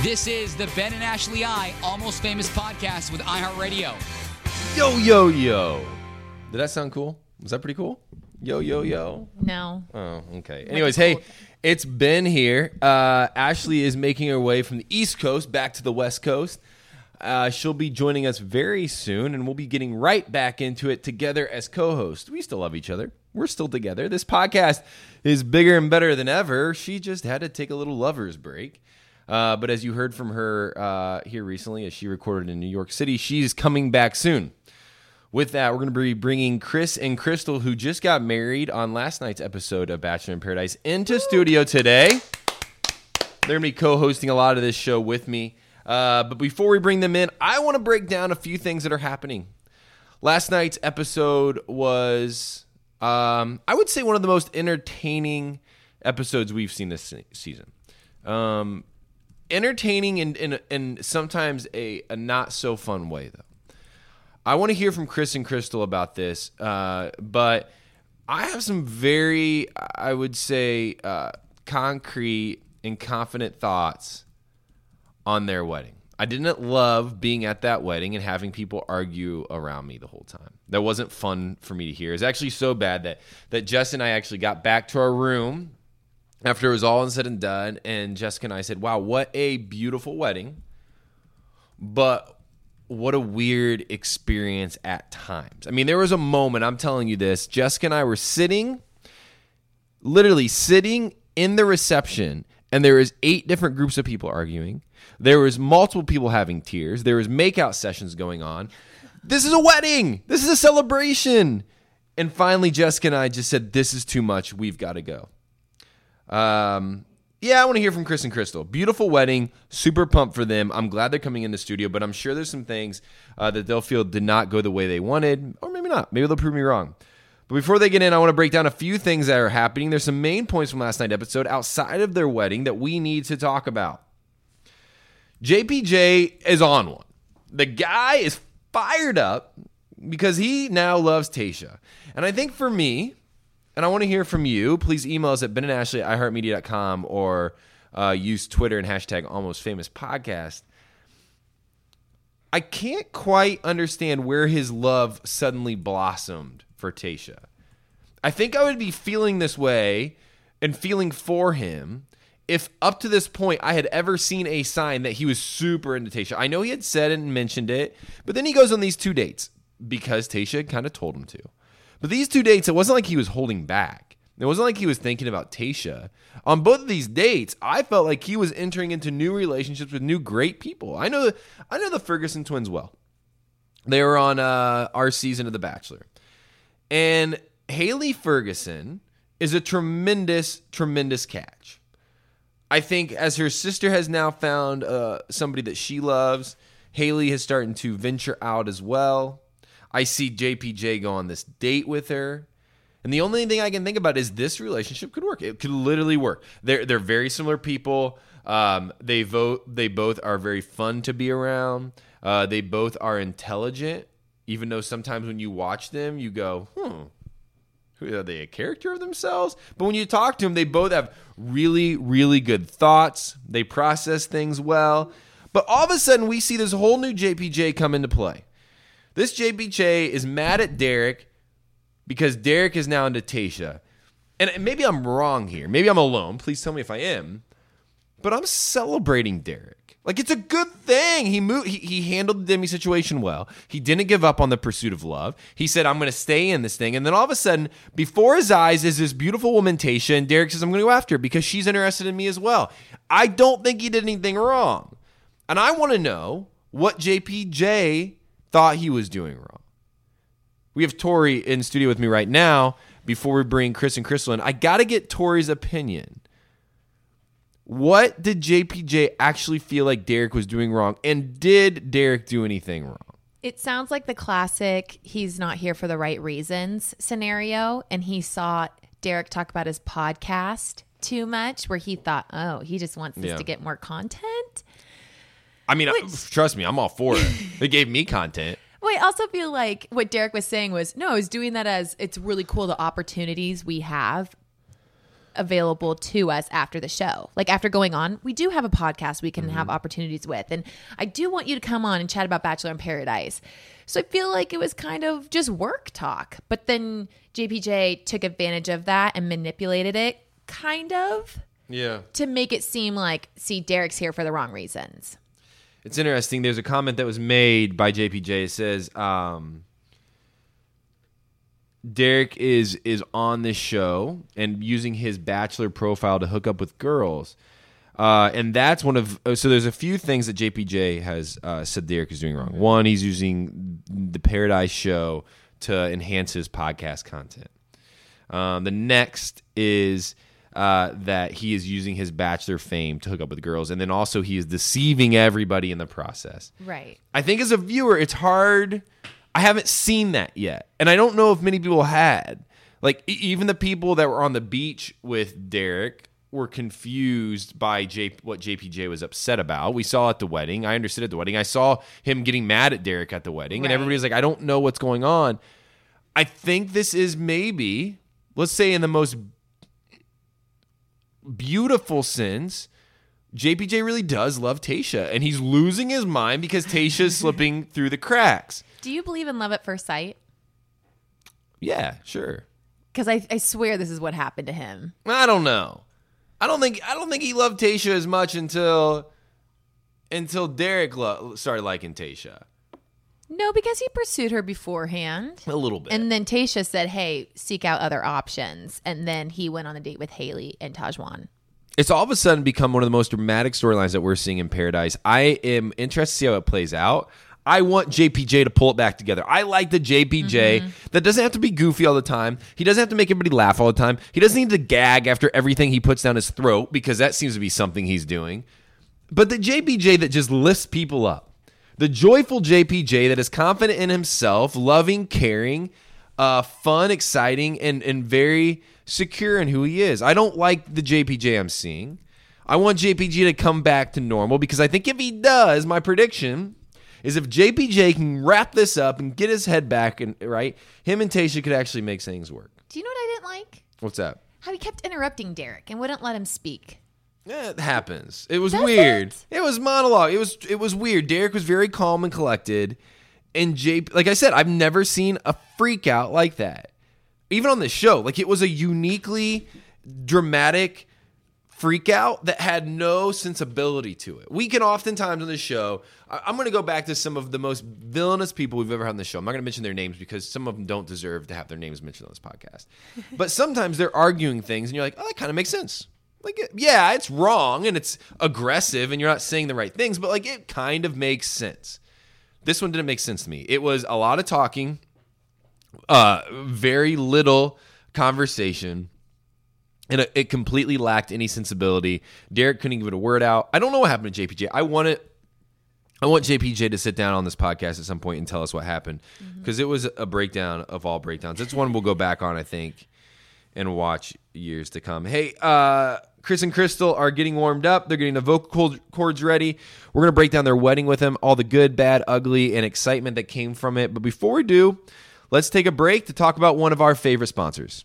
This is the Ben and Ashley I Almost Famous podcast with iHeartRadio. Yo, yo, yo. Did that sound cool? Was that pretty cool? Yo, yo, yo. No. Oh, okay. Anyways, hey, it's Ben here. Ashley is making her way from the East Coast back to the West Coast. She'll be joining us very soon, and we'll be getting right back into it together as co-hosts. We still love each other. We're still together. This podcast is bigger and better than ever. She just had to take a little lover's break. But as you heard from her here recently, as she recorded in New York City, she's coming back soon. With that, we're going to be bringing Chris and Crystal, who just got married on last night's episode of Bachelor in Paradise, into studio today. They're going to be co-hosting a lot of this show with me. But before we bring them in, I want to break down a few things that are happening. Last night's episode was, I would say, one of the most entertaining episodes we've seen this season. Entertaining in sometimes a not so fun way, though. I want to hear from Chris and Crystal about this, but I have some very, I would say, concrete and confident thoughts on their wedding. I didn't love being at that wedding and having people argue around me the whole time. That wasn't fun for me to hear. It was actually so bad that Jess and I actually got back to our room after it was all said and done, and Jessica and I said, wow, what a beautiful wedding, but what a weird experience at times. I mean, there was a moment, I'm telling you this, Jessica and I were literally sitting in the reception, and there was 8 different groups of people arguing. There was multiple people having tears. There was makeout sessions going on. This is a wedding. This is a celebration. And finally, Jessica and I just said, this is too much. We've got to go. Yeah, I want to hear from Chris and Crystal. Beautiful wedding, super pumped for them. I'm glad they're coming in the studio, but I'm sure there's some things that they'll feel did not go the way they wanted, or maybe not. Maybe they'll prove me wrong. But before they get in, I want to break down a few things that are happening. There's some main points from last night's episode outside of their wedding that we need to talk about. JPJ is on one. The guy is fired up because he now loves Tayshia. And I think for me, and I want to hear from you. Please email us at benandashley@iheartmedia.com or use Twitter and hashtag AlmostFamousPodcast. I can't quite understand where his love suddenly blossomed for Tayshia. I think I would be feeling this way and feeling for him if up to this point I had ever seen a sign that he was super into Tayshia. I know he had said it and mentioned it, but then he goes on these 2 dates because Tayshia kind of told him to. But these 2 dates, it wasn't like he was holding back. It wasn't like he was thinking about Tayshia. On both of these dates, I felt like he was entering into new relationships with new great people. I know the Ferguson twins well. They were on our season of The Bachelor. And Haley Ferguson is a tremendous, tremendous catch. I think as her sister has now found somebody that she loves, Haley is starting to venture out as well. I see JPJ go on this date with her. And the only thing I can think about is this relationship could work. It could literally work. They're very similar people. They both are very fun to be around. They both are intelligent, even though sometimes when you watch them, you go, are they a character of themselves? But when you talk to them, they both have really, really good thoughts. They process things well. But all of a sudden, we see this whole new JPJ come into play. This JPJ is mad at Derek because Derek is now into Tayshia. And maybe I'm wrong here. Maybe I'm alone. Please tell me if I am. But I'm celebrating Derek. Like, it's a good thing. He handled the Demi situation well. He didn't give up on the pursuit of love. He said, I'm going to stay in this thing. And then all of a sudden, before his eyes is this beautiful woman, Tayshia, and Derek says, I'm going to go after her because she's interested in me as well. I don't think he did anything wrong. And I want to know what JPJ thought he was doing wrong. We have Tori in studio with me right now. Before we bring Chris and Crystal in, I got to get Tori's opinion. What did JPJ actually feel like Derek was doing wrong? And did Derek do anything wrong? It sounds like the classic he's not here for the right reasons scenario. And he saw Derek talk about his podcast too much, where he thought, oh, he just wants this to get more content. I mean, trust me, I'm all for it. They gave me content. Well, I also feel like what Derek was saying was, no, I was doing that as it's really cool, the opportunities we have. available to us after the show. Like after going on, we do have a podcast we can have opportunities with. And I do want you to come on and chat about Bachelor in Paradise. So I feel like it was kind of just work talk. But then JPJ took advantage of that and manipulated it kind of to make it seem like, see, Derek's here for the wrong reasons. It's interesting. There's a comment that was made by JPJ. It says, Derek is on this show and using his Bachelor profile to hook up with girls. And that's one of... So there's a few things that JPJ has said Derek is doing wrong. One, he's using the Paradise show to enhance his podcast content. The next is that he is using his Bachelor fame to hook up with girls. And then also he is deceiving everybody in the process. Right. I think as a viewer, it's hard... I haven't seen that yet. And I don't know if many people had. Like, even the people that were on the beach with Derek were confused by what JPJ was upset about. We saw at the wedding. I understood at the wedding. I saw him getting mad at Derek at the wedding. Right. And everybody's like, I don't know what's going on. I think this is maybe, let's say in the most beautiful sense, JPJ really does love Tayshia. And he's losing his mind because Tayshia's slipping through the cracks. Do you believe in love at first sight? Yeah, sure. Because I swear this is what happened to him. I don't know. I don't think he loved Tayshia as much until Derek started liking Tayshia. No, because he pursued her beforehand. A little bit. And then Tayshia said, hey, seek out other options. And then he went on a date with Haley and Tajwan. It's all of a sudden become one of the most dramatic storylines that we're seeing in Paradise. I am interested to see how it plays out. I want JPJ to pull it back together. I like the JPJ that doesn't have to be goofy all the time. He doesn't have to make everybody laugh all the time. He doesn't need to gag after everything he puts down his throat because that seems to be something he's doing. But the JPJ that just lifts people up. The joyful JPJ that is confident in himself, loving, caring, fun, exciting, and very secure in who he is. I don't like the JPJ I'm seeing. I want JPJ to come back to normal because I think if he does, my prediction is if JPJ can wrap this up and get his head back, and right, him and Tayshia could actually make things work. Do you know what I didn't like? What's that? How he kept interrupting Derek and wouldn't let him speak. Yeah, it happens. It was weird. It was monologue. It was weird. Derek was very calm and collected, and like I said, I've never seen a freak out like that. Even on this show, like it was a uniquely dramatic freak out that had no sensibility to it. We can oftentimes on the show, I'm going to go back to some of the most villainous people we've ever had on the show. I'm not going to mention their names because some of them don't deserve to have their names mentioned on this podcast. But sometimes they're arguing things and you're like, oh, that kind of makes sense. Like, yeah, it's wrong and it's aggressive and you're not saying the right things, but like it kind of makes sense. This one didn't make sense to me. It was a lot of talking, very little conversation. And it completely lacked any sensibility. Derek couldn't give it a word out. I don't know what happened to JPJ. I want JPJ to sit down on this podcast at some point and tell us what happened. Because it was a breakdown of all breakdowns. It's one we'll go back on, I think, and watch years to come. Hey, Chris and Crystal are getting warmed up. They're getting the vocal cords ready. We're going to break down their wedding with them, all the good, bad, ugly, and excitement that came from it. But before we do, let's take a break to talk about one of our favorite sponsors.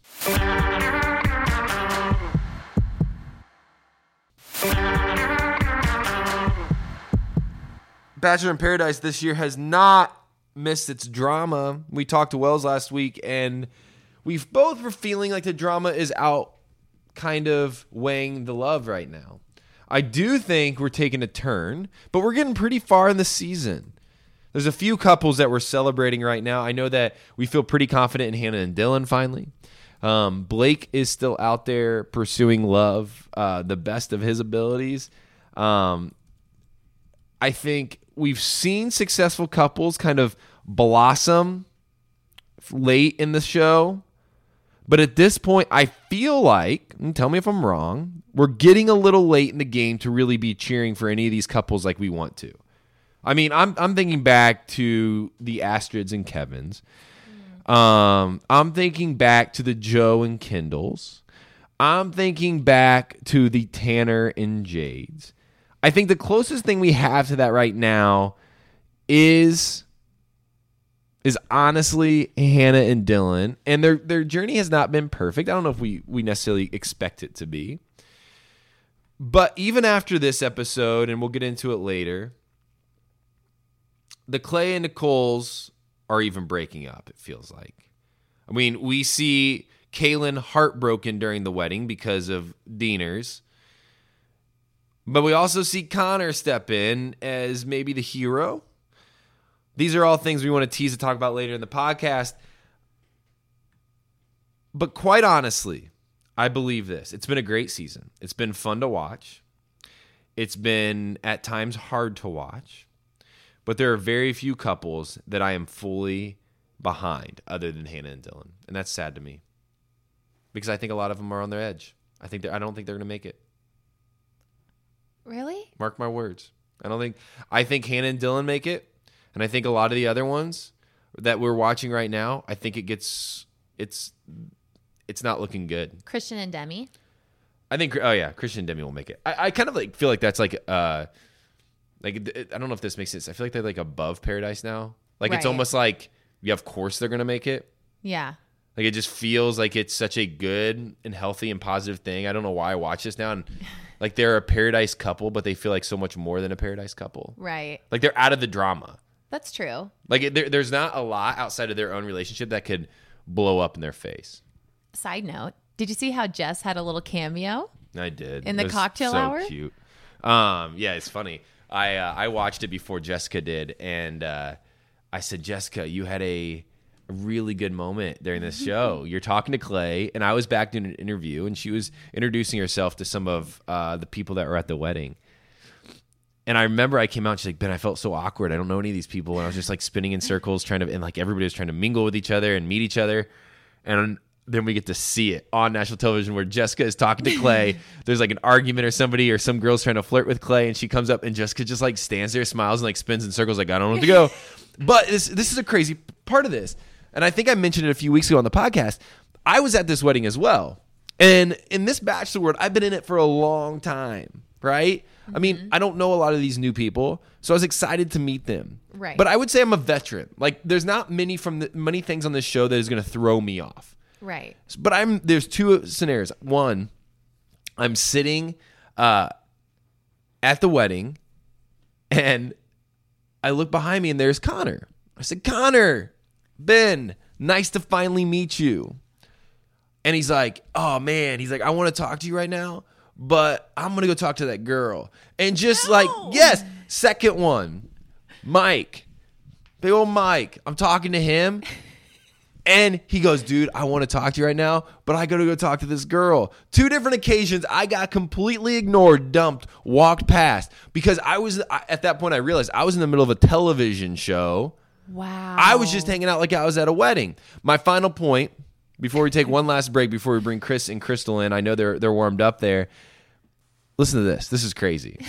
Bachelor in Paradise this year has not missed its drama. We talked to Wells last week, and we both were feeling like the drama is out kind of weighing the love right now. I do think we're taking a turn, but we're getting pretty far in the season. There's a few couples that we're celebrating right now. I know that we feel pretty confident in Hannah and Dylan finally. Blake is still out there pursuing love, the best of his abilities. I think we've seen successful couples kind of blossom late in the show. But at this point, I feel like, and tell me if I'm wrong, we're getting a little late in the game to really be cheering for any of these couples like we want to. I mean, I'm thinking back to the Astrids and Kevins. I'm thinking back to the Joe and Kendalls. I'm thinking back to the Tanner and Jades. I think the closest thing we have to that right now is is honestly Hannah and Dylan, and their journey has not been perfect. I don't know if we necessarily expect it to be. But even after this episode, and we'll get into it later, the Clay and Nicoles are even breaking up, it feels like. I mean, we see Kaylin heartbroken during the wedding because of Deaners. But we also see Connor step in as maybe the hero. These are all things we want to tease to talk about later in the podcast. But quite honestly, I believe this. It's been a great season. It's been fun to watch. It's been at times hard to watch. But there are very few couples that I am fully behind other than Hannah and Dylan. And that's sad to me. Because I think a lot of them are on their edge. I don't think they're going to make it. Really? Mark my words. I think Hannah and Dylan make it. And I think a lot of the other ones that we're watching right now, I think it's not looking good. Christian and Demi. I think, Christian and Demi will make it. I kind of like feel like that's like I don't know if this makes sense. I feel like they're like above Paradise now. Like It's almost like, yeah, of course they're going to make it. Yeah. Like it just feels like it's such a good and healthy and positive thing. I don't know why I watch this now. And like they're a Paradise couple, but they feel like so much more than a Paradise couple. Right. Like they're out of the drama. That's true. Like there's not a lot outside of their own relationship that could blow up in their face. Side note, did you see how Jess had a little cameo? I did. In the cocktail hour? So cute. Yeah, it's funny. I watched it before Jessica did, and I said, Jessica, you had a really good moment during this show. You're talking to Clay, and I was back doing an interview, and she was introducing herself to some of the people that were at the wedding. And I remember I came out and she's like, Ben, I felt so awkward. I don't know any of these people. And I was just like spinning in circles and like everybody was trying to mingle with each other and meet each other. And then we get to see it on national television where Jessica is talking to Clay. There's like an argument or somebody or some girl's trying to flirt with Clay. And she comes up and Jessica just like stands there, smiles and like spins in circles like, I don't know where to go. But this is a crazy part of this. And I think I mentioned it a few weeks ago on the podcast. I was at this wedding as well. And in this bachelor world, I've been in it for a long time, right? I mean, I don't know a lot of these new people, so I was excited to meet them. Right. But I would say I'm a veteran. Like, there's not many things on this show that is going to throw me off. Right. But there's two scenarios. One, I'm sitting at the wedding, and I look behind me, and there's Connor. I said, Connor, Ben, nice to finally meet you. And he's like, oh, man. He's like, I want to talk to you right now, but I'm going to go talk to that girl. And just like, yes, second one, Mike, big old Mike. I'm talking to him. And he goes, dude, I want to talk to you right now, but I got to go talk to this girl. 2 different occasions, I got completely ignored, dumped, walked past. Because at that point, I realized I was in the middle of a television show. Wow. I was just hanging out like I was at a wedding. My final point, before we take one last break, before we bring Chris and Crystal in, I know they're warmed up there. Listen to this. This is crazy.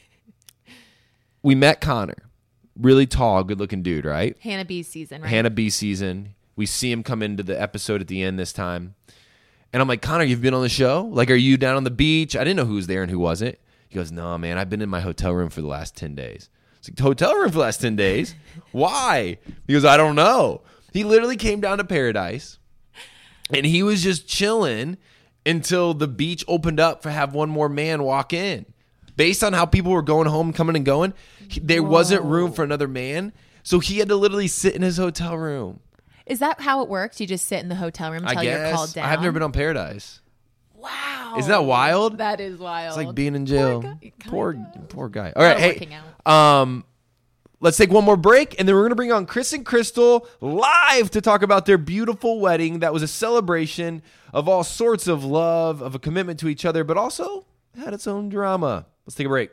We met Connor. Really tall, good-looking dude, right? Hannah B's season, right? Hannah B season. We see him come into the episode at the end this time. And I'm like, Connor, you've been on the show? Like, are you down on the beach? I didn't know who was there and who wasn't. He goes, no, man, I've been in my hotel room for the last 10 days. It's like, hotel room for the last 10 days? Why? He goes, I don't know. He literally came down to Paradise, and he was just chilling until the beach opened up to have one more man walk in. Based on how people were going home, coming and going, there wasn't room for another man. So he had to literally sit in his hotel room. Is that how it works? You just sit in the hotel room until you're called down? I've never been on Paradise. Wow. Isn't that wild? That is wild. It's like being in jail. Poor guy. All Not right, working hey, out. let's take one more break, and then we're going to bring on Chris and Crystal live to talk about their beautiful wedding that was a celebration of all sorts of love, of a commitment to each other, but also had its own drama. Let's take a break.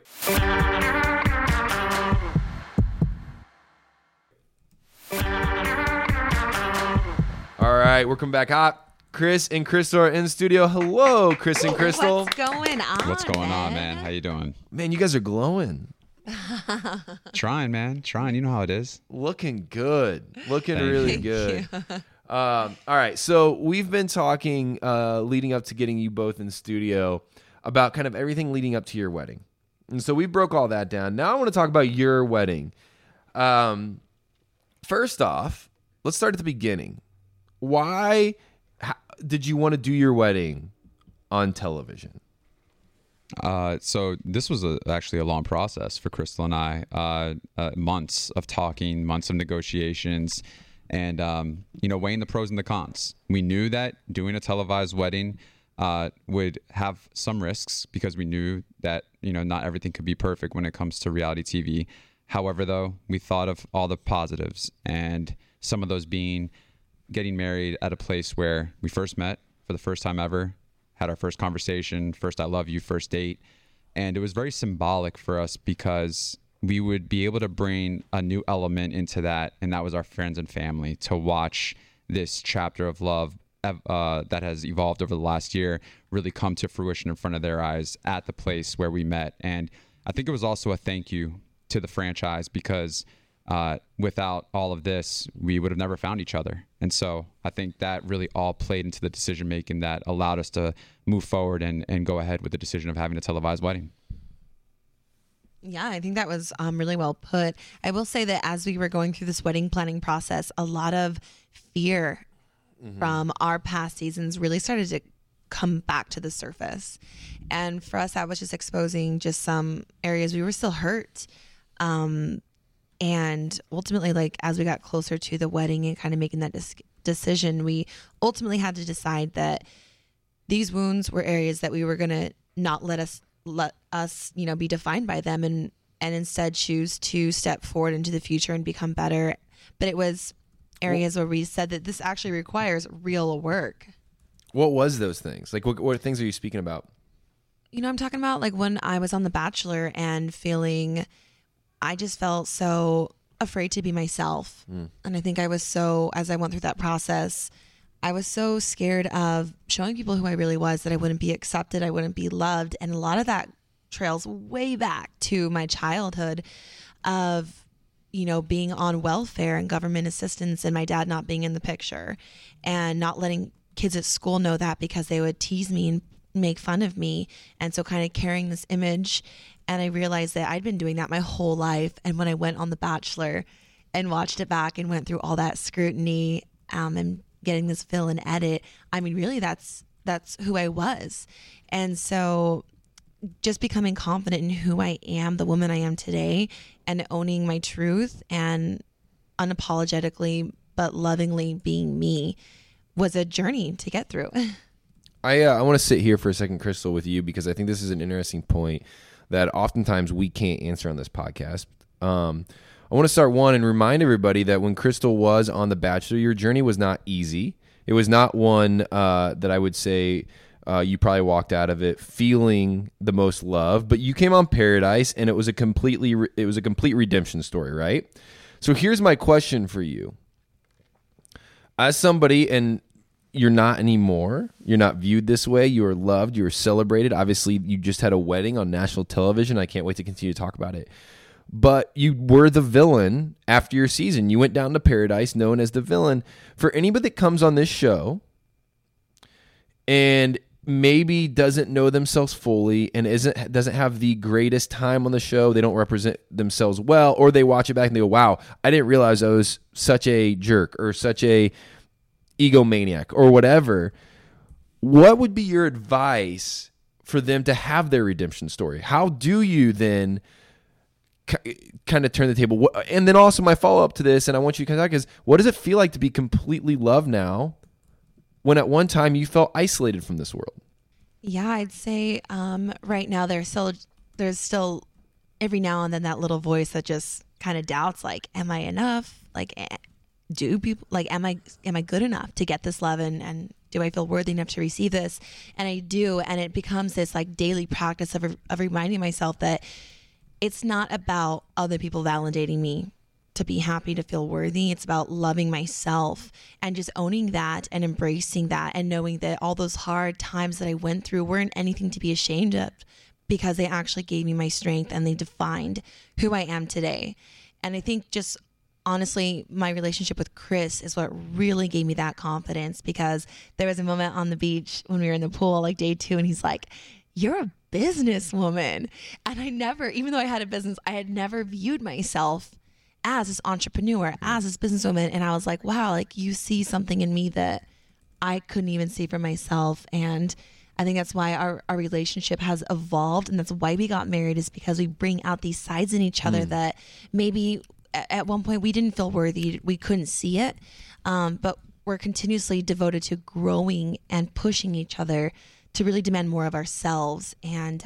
All right, we're coming back hot. Chris and Crystal are in the studio. Hello, Chris and Crystal. What's going on? What's going on, man? How you doing? Man, you guys are glowing. Trying, man. Trying. You know how it is. Looking good. Looking Thank really you. good. All right. So we've been talking leading up to getting you both in the studio about kind of everything leading up to your wedding. And so we broke all that down. Now I want to talk about your wedding. First off, let's start at the beginning. Why did you want to do your wedding on television? So this was actually a long process for Crystal and I. Months of talking, months of negotiations, and weighing the pros and the cons. We knew that doing a televised wedding would have some risks because we knew that not everything could be perfect when it comes to reality TV. However, though, we thought of all the positives, and some of those being getting married at a place where we first met for the first time ever, had our first conversation, first I love you, first date. And it was very symbolic for us because we would be able to bring a new element into that. And that was our friends and family, to watch this chapter of love that has evolved over the last year really come to fruition in front of their eyes at the place where we met. And I think it was also a thank you to the franchise because without all of this, we would have never found each other. And so I think that really all played into the decision making that allowed us to move forward and go ahead with the decision of having a televised wedding. Yeah, I think that was really well put. I will say that as we were going through this wedding planning process, a lot of fear from our past seasons really started to come back to the surface. And for us, that was just exposing just some areas we were still hurt. And ultimately, like, as we got closer to the wedding and kind of making that decision, we ultimately had to decide that these wounds were areas that we were going to not let us, be defined by them, and instead choose to step forward into the future and become better. But it was areas where we said that this actually requires real work. What was those things? Like, what things are you speaking about? I'm talking about like when I was on The Bachelor and I just felt so afraid to be myself. And I think as I went through that process, I was so scared of showing people who I really was, that I wouldn't be accepted, I wouldn't be loved. And a lot of that trails way back to my childhood of, being on welfare and government assistance and my dad not being in the picture and not letting kids at school know that because they would tease me and make fun of me. And so kind of carrying this image. And I realized that I'd been doing that my whole life. And when I went on The Bachelor and watched it back and went through all that scrutiny and getting this fill and edit, I mean, really, that's who I was. And so just becoming confident in who I am, the woman I am today, and owning my truth and unapologetically but lovingly being me was a journey to get through. I want to sit here for a second, Crystal, with you, because I think this is an interesting point that oftentimes we can't answer on this podcast. I want to start and remind everybody that when Crystal was on The Bachelor, your journey was not easy. It was not one that I would say you probably walked out of it feeling the most love, but you came on Paradise and it was a complete redemption story, right? So here's my question for you. As somebody, and you're not anymore, you're not viewed this way, you are loved, you are celebrated. Obviously, you just had a wedding on national television. I can't wait to continue to talk about it. But you were the villain after your season. You went down to Paradise known as the villain. For anybody that comes on this show and maybe doesn't know themselves fully and doesn't have the greatest time on the show, they don't represent themselves well, or they watch it back and they go, wow, I didn't realize I was such a jerk or such a egomaniac or whatever. What would be your advice for them to have their redemption story? How do you then kind of turn the table? And then also my follow-up to this, and I want you to kind of talk, is what does it feel like to be completely loved now when at one time you felt isolated from this world? Yeah, I'd say right now there's still every now and then that little voice that just kind of doubts, like, am I enough? Like, do people, like, am I good enough to get this love, and do I feel worthy enough to receive this? And I do, and it becomes this like daily practice of reminding myself that it's not about other people validating me to be happy, to feel worthy. It's about loving myself and just owning that and embracing that and knowing that all those hard times that I went through weren't anything to be ashamed of, because they actually gave me my strength and they defined who I am today. And I think just honestly, my relationship with Chris is what really gave me that confidence, because there was a moment on the beach when we were in the pool, like day 2, and he's like, you're a businesswoman. And I never, even though I had a business, I had never viewed myself as this entrepreneur, as this businesswoman. And I was like, wow, like you see something in me that I couldn't even see for myself. And I think that's why our relationship has evolved. And that's why we got married, is because we bring out these sides in each other that maybe at one point we didn't feel worthy. We couldn't see it. But we're continuously devoted to growing and pushing each other to really demand more of ourselves. And,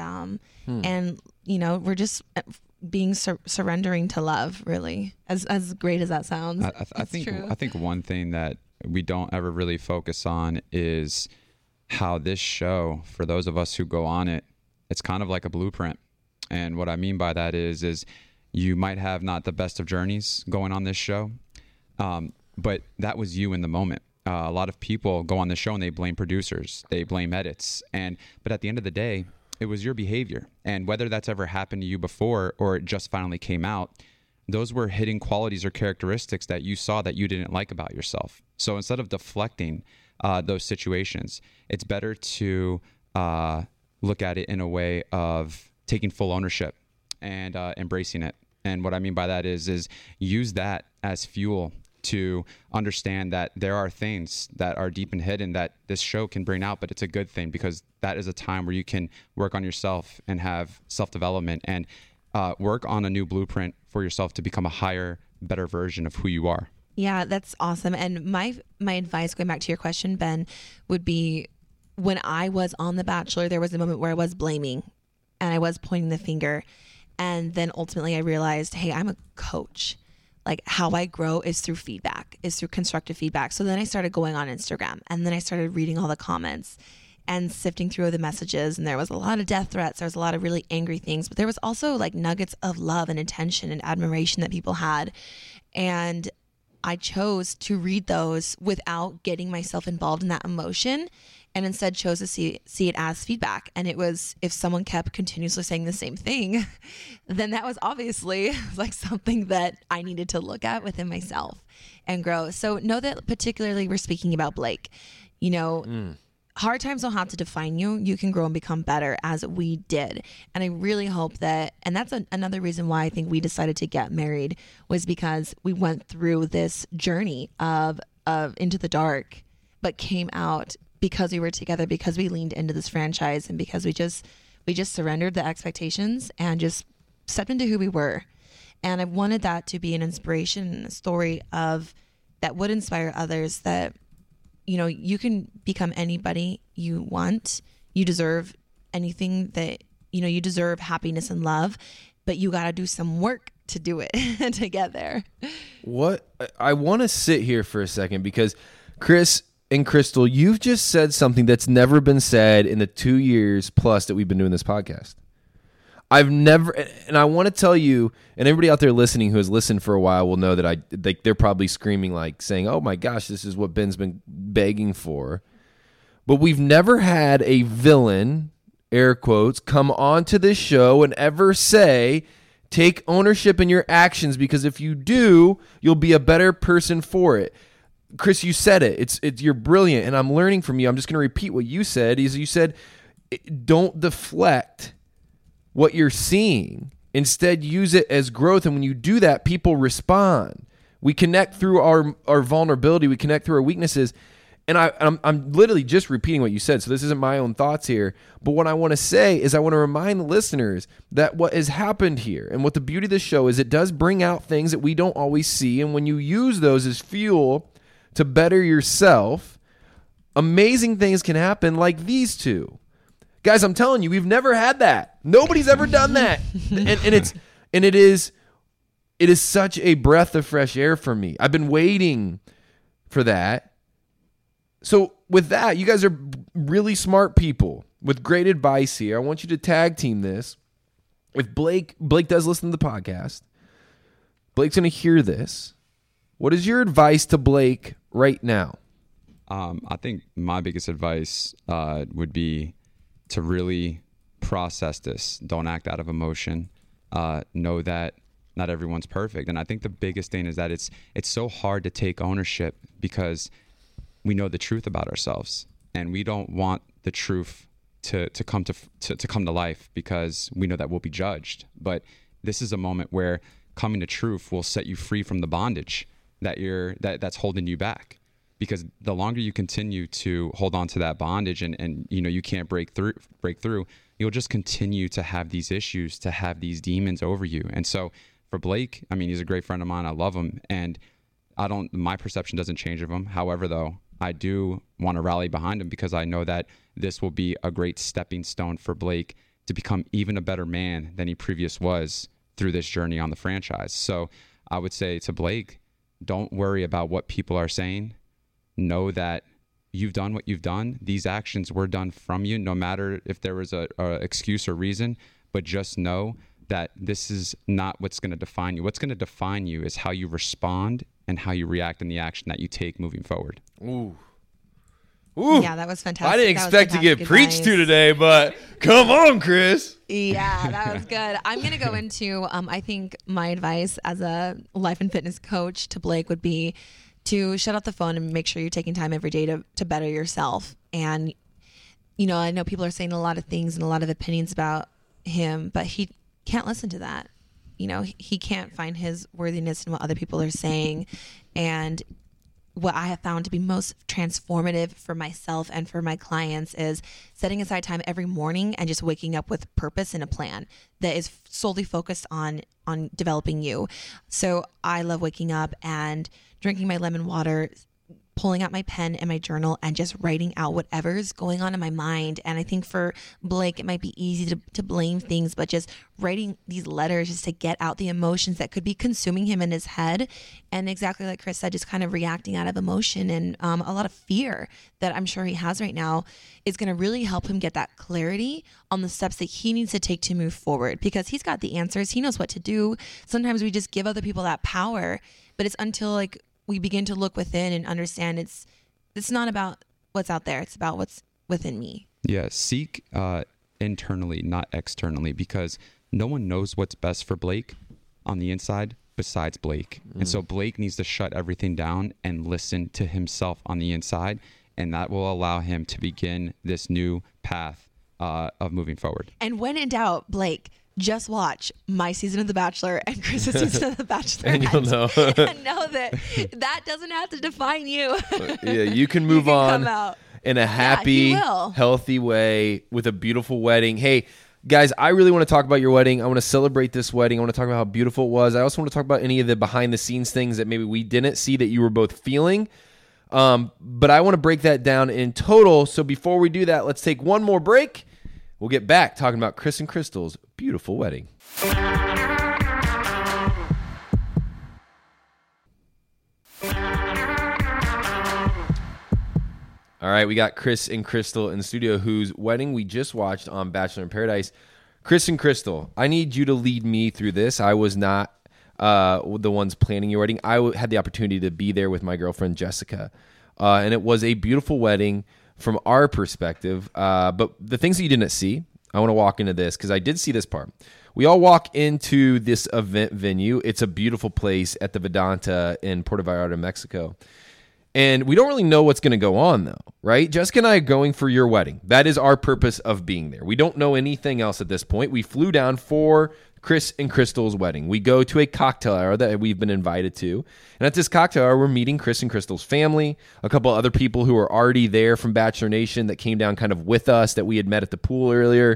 you know, we're just being surrendering to love, really, as great as that sounds. I think one thing that we don't ever really focus on is how this show, for those of us who go on it, it's kind of like a blueprint. And what I mean by that is you might have not the best of journeys going on this show, but that was you in the moment. A lot of people go on the show and they blame producers, they blame edits, but at the end of the day, it was your behavior. And whether that's ever happened to you before or it just finally came out, those were hidden qualities or characteristics that you saw that you didn't like about yourself. So instead of deflecting those situations, it's better to look at it in a way of taking full ownership and embracing it. And what I mean by that is use that as fuel to understand that there are things that are deep and hidden that this show can bring out, but it's a good thing because that is a time where you can work on yourself and have self-development and work on a new blueprint for yourself to become a higher, better version of who you are. Yeah, that's awesome. And my advice, going back to your question, Ben, would be when I was on The Bachelor, there was a moment where I was blaming and I was pointing the finger. And then ultimately I realized, hey, I'm a coach. Like how I grow is through feedback, is through constructive feedback. So then I started going on Instagram and then I started reading all the comments and sifting through the messages. And there was a lot of death threats. There was a lot of really angry things, but there was also like nuggets of love and attention and admiration that people had. And I chose to read those without getting myself involved in that emotion, and instead chose to see it as feedback. And it was, if someone kept continuously saying the same thing, then that was obviously like something that I needed to look at within myself and grow. So know that particularly we're speaking about Blake, you know, hard times don't have to define you. You can grow and become better, as we did. And I really hope that, and that's another reason why I think we decided to get married, was because we went through this journey of Into the Dark, but came out because we were together, because we leaned into this franchise, and because we just surrendered the expectations and just stepped into who we were. And I wanted that to be an inspiration and a story of that would inspire others, that, you know, you can become anybody you want. You deserve anything that, you know, you deserve happiness and love, but you got to do some work to do it to get there. What I want to sit here for a second, because Chris and Crystal, you've just said something that's never been said in the 2 years plus that we've been doing this podcast. I've never, and I want to tell you, and everybody out there listening who has listened for a while will know that they're probably screaming, like saying, "Oh my gosh, this is what Ben's been begging for." But we've never had a villain, air quotes, come onto this show and ever say, "Take ownership in your actions, because if you do, you'll be a better person for it." Chris, you said it. It's you're brilliant, and I'm learning from you. I'm just going to repeat what you said. You said, don't deflect what you're seeing. Instead, use it as growth. And when you do that, people respond. We connect through our vulnerability. We connect through our weaknesses. And I'm literally just repeating what you said. So this isn't my own thoughts here. But what I want to say is I want to remind the listeners that what has happened here and what the beauty of this show is, it does bring out things that we don't always see. And when you use those as fuel to better yourself, amazing things can happen, like these two. Guys, I'm telling you, we've never had that. Nobody's ever done that. and it is such a breath of fresh air for me. I've been waiting for that. So with that, you guys are really smart people with great advice here. I want you to tag team this. If Blake does listen to the podcast, Blake's going to hear this. What is your advice to Blake right now? I think my biggest advice would be to really process this. Don't act out of emotion. Know that not everyone's perfect. And I think the biggest thing is that it's so hard to take ownership because we know the truth about ourselves, and we don't want the truth to come to life because we know that we'll be judged. But this is a moment where coming to truth will set you free from the bondage that's holding you back. Because the longer you continue to hold on to that bondage and you can't break through, you'll just continue to have these issues, to have these demons over you. And so for Blake, I mean, he's a great friend of mine. I love him. And my perception doesn't change of him. However, though, I do want to rally behind him because I know that this will be a great stepping stone for Blake to become even a better man than he previously was through this journey on the franchise. So I would say to Blake, don't worry about what people are saying. Know that you've done what you've done. These actions were done from you, no matter if there was a excuse or reason, but just know that this is not what's going to define you. What's going to define you is how you respond and how you react in the action that you take moving forward. Ooh. Yeah, that was fantastic. I didn't expect to get preached to today, but come on, Chris. Yeah, that was good. I'm going to go into, I think my advice as a life and fitness coach to Blake would be to shut off the phone and make sure you're taking time every day to better yourself. And, I know people are saying a lot of things and a lot of opinions about him, but he can't listen to that. He can't find his worthiness in what other people are saying. And what I have found to be most transformative for myself and for my clients is setting aside time every morning and just waking up with purpose and a plan that is solely focused on developing you. So I love waking up and drinking my lemon water, pulling out my pen and my journal and just writing out whatever's going on in my mind. And I think for Blake, it might be easy to blame things, but just writing these letters just to get out the emotions that could be consuming him in his head. And exactly like Chris said, just kind of reacting out of emotion and a lot of fear that I'm sure he has right now is going to really help him get that clarity on the steps that he needs to take to move forward, because he's got the answers. He knows what to do. Sometimes we just give other people that power, but it's until we begin to look within and understand it's not about what's out there. It's about what's within me. Yeah. Seek internally, not externally, because no one knows what's best for Blake on the inside besides Blake. And so Blake needs to shut everything down and listen to himself on the inside. And that will allow him to begin this new path of moving forward. And when in doubt, Blake, just watch my season of The Bachelor and Chris's season of The Bachelor. And you'll know. And know that doesn't have to define you. Yeah, you can move on in a happy, will. healthy way with a beautiful wedding. Hey, guys, I really want to talk about your wedding. I want to celebrate this wedding. I want to talk about how beautiful it was. I also want to talk about any of the behind-the-scenes things that maybe we didn't see that you were both feeling. But I want to break that down in total. So before we do that, let's take one more break. We'll get back talking about Chris and Crystal's beautiful wedding. All right, we got Chris and Crystal in the studio, whose wedding we just watched on Bachelor in Paradise. Chris and Crystal, I need you to lead me through this. I was not the ones planning your wedding. I had the opportunity to be there with my girlfriend, Jessica. And it was a beautiful wedding from our perspective. But the things that you didn't see, I want to walk into this because I did see this part. We all walk into this event venue. It's a beautiful place at the Vedanta in Puerto Vallarta, Mexico. And we don't really know what's going to go on, though, right? Jessica and I are going for your wedding. That is our purpose of being there. We don't know anything else at this point. We flew down for Chris and Crystal's wedding. We go to a cocktail hour that we've been invited to. And at this cocktail hour, we're meeting Chris and Crystal's family, a couple other people who are already there from Bachelor Nation that came down kind of with us that we had met at the pool earlier.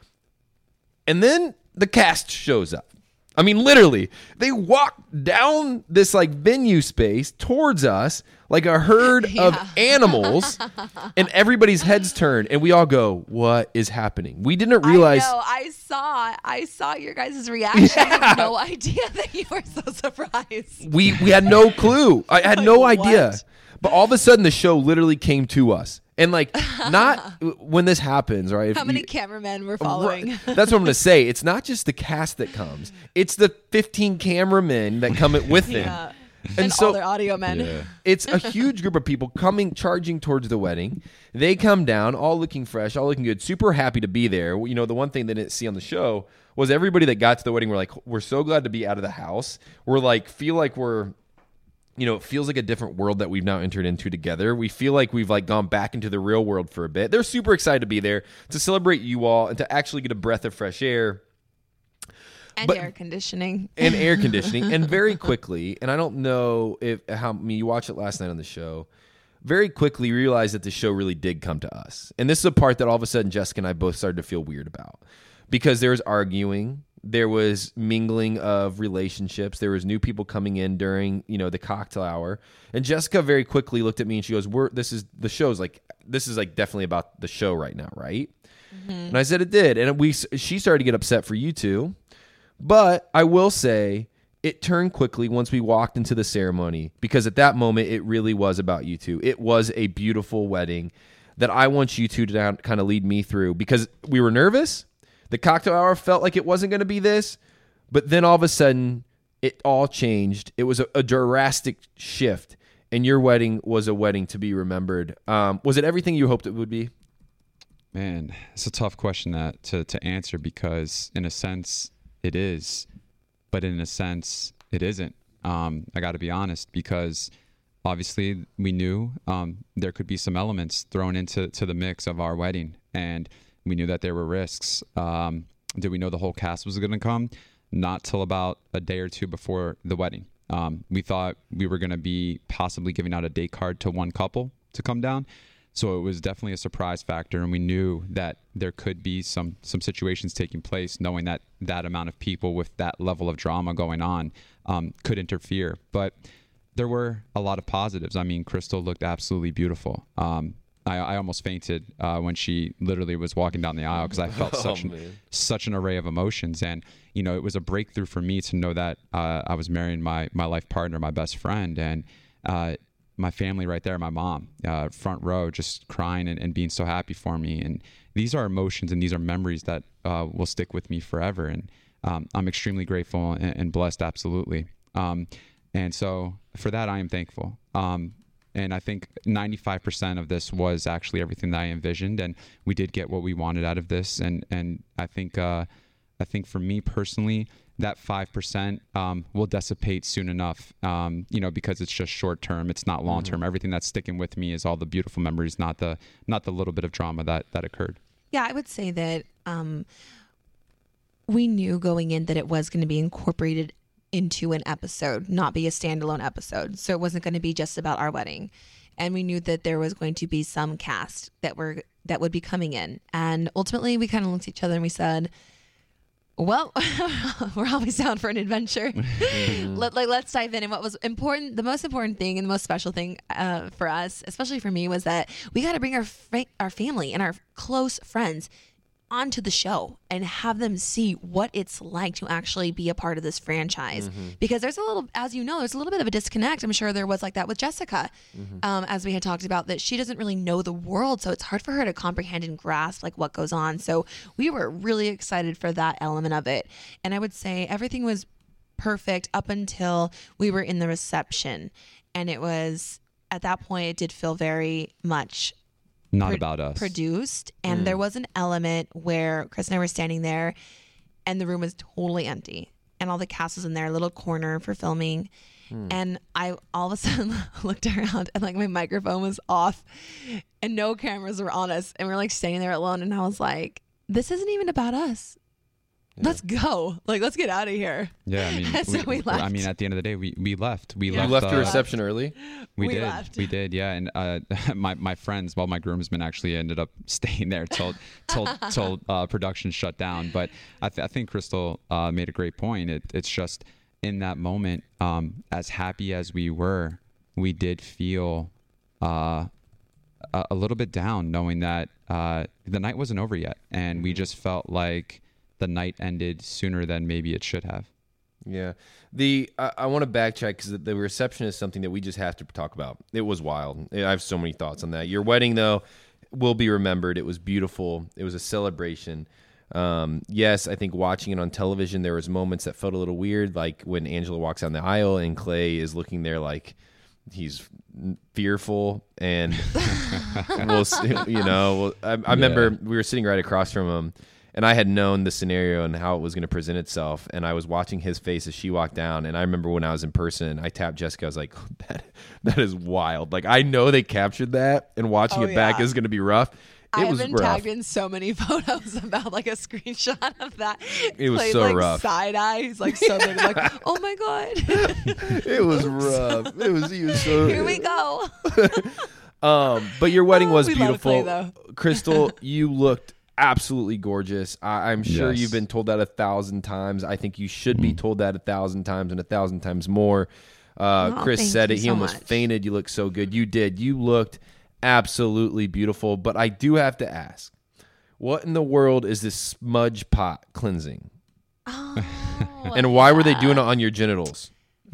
And then the cast shows up. I mean, literally, they walk down this venue space towards us like a herd of animals, and everybody's heads turn, and we all go, "What is happening?" We didn't realize. I know. I saw your guys' reaction. I had no idea that you were so surprised. We had no clue. I had no idea. What? But all of a sudden, the show literally came to us. And not when this happens, right? How many cameramen were following? That's what I'm going to say. It's not just the cast that comes. It's the 15 cameramen that come with them. Yeah. And so, all their audio men. Yeah. It's a huge group of people charging towards the wedding. They come down, all looking fresh, all looking good, super happy to be there. You know, the one thing they didn't see on the show was everybody that got to the wedding were like, we're so glad to be out of the house. We're feel like we're, it feels like a different world that we've now entered into together. We feel like we've gone back into the real world for a bit. They're super excited to be there to celebrate you all and to actually get a breath of fresh air. And But- air conditioning. and air conditioning, and very quickly, and I don't know you watched it last night on the show, very quickly realized that the show really did come to us. And this is a part that all of a sudden Jessica and I both started to feel weird about, because there was arguing, there was mingling of relationships, there was new people coming in during, the cocktail hour, and Jessica very quickly looked at me and she goes, this is definitely about the show right now, right? Mm-hmm. And I said it did, and she started to get upset for you two. But I will say it turned quickly once we walked into the ceremony, because at that moment, it really was about you two. It was a beautiful wedding that I want you two to kind of lead me through, because we were nervous. The cocktail hour felt like it wasn't going to be this, but then all of a sudden, it all changed. It was a drastic shift, and your wedding was a wedding to be remembered. Was it everything you hoped it would be? Man, it's a tough question to answer, because in a sense it is, but in a sense it isn't. I got to be honest, because obviously we knew there could be some elements thrown into the mix of our wedding, and we knew that there were risks. Did we know the whole cast was going to come? Not till about a day or two before the wedding. We thought we were going to be possibly giving out a date card to one couple to come down. So it was definitely a surprise factor, and we knew that there could be some situations taking place, knowing that amount of people with that level of drama going on could interfere. But there were a lot of positives. I mean, Crystal looked absolutely beautiful. I almost fainted when she literally was walking down the aisle, because I felt such an array of emotions. And, it was a breakthrough for me to know that I was marrying my life partner, my best friend, and my family right there, my mom, front row, just crying and being so happy for me. And these are emotions and these are memories that will stick with me forever. And I'm extremely grateful and blessed, absolutely. And so for that, I am thankful. And I think 95% of this was actually everything that I envisioned, and we did get what we wanted out of this. And I think for me personally, that 5% will dissipate soon enough, because it's just short term. It's not long term. Mm-hmm. Everything that's sticking with me is all the beautiful memories, not the little bit of drama that occurred. Yeah, I would say that we knew going in that it was going to be incorporated into an episode, not be a standalone episode. So it wasn't going to be just about our wedding. And we knew that there was going to be some cast that would be coming in. And ultimately, we kind of looked at each other and we said, well, we're always down for an adventure. Let's dive in. And what was important, the most important thing and the most special thing for us, especially for me, was that we got to bring our family and our close friends onto the show and have them see what it's like to actually be a part of this franchise. Because there's a little, as you know, there's a little bit of a disconnect. I'm sure there was like that with Jessica, as we had talked about, that she doesn't really know the world. So it's hard for her to comprehend and grasp like what goes on. So we were really excited for that element of it. And I would say everything was perfect up until we were in the reception. And it was, at that point, it did feel very much not about us produced, and there was an element where Chris and I were standing there and the room was totally empty and all the cast was in their little corner for filming, and I all of a sudden looked around and like my microphone was off and no cameras were on us, and we're like standing there alone, and I was like, this isn't even about us. Let's go. Like, let's get out of here. Yeah, I mean, so we left. I mean, at the end of the day, we left. We You left the reception early? We did. left. We did, yeah. And my friends, my groomsmen actually ended up staying there till production shut down. But I think Crystal made a great point. It's just in that moment, as happy as we were, we did feel a little bit down, knowing that the night wasn't over yet. And we just felt like the night ended sooner than maybe it should have. Yeah. I want to backtrack because the reception is something that we just have to talk about. It was wild. I have so many thoughts on that. Your wedding, though, will be remembered. It was beautiful. It was a celebration. Yes, I think watching it on television, there was moments that felt a little weird, like when Angela walks down the aisle and Clay is looking there like he's fearful, and I remember we were sitting right across from him, and I had known the scenario and how it was going to present itself, and I was watching his face as she walked down, and I remember when I was in person, I tapped Jessica, I was like, that is wild. Like, I know they captured that, and watching it back is going to be rough. I have was been rough. tagged in so many photos about like a screenshot of that. It was Played, so like, rough. Side eye. He's like so big. I'm like, oh my god. It was rough. He was so. Here we go. But your wedding was We love beautiful. Clay, though. Crystal, you looked absolutely gorgeous. I'm sure Yes. you've been told that 1,000 times. I think you should be told that 1,000 times and 1,000 times more. Chris thank said you it. He so almost much. fainted. You look so good. You did. You looked absolutely beautiful. But I do have to ask, what in the world is this smudge pot cleansing? Oh, And why were they doing it on your genitals?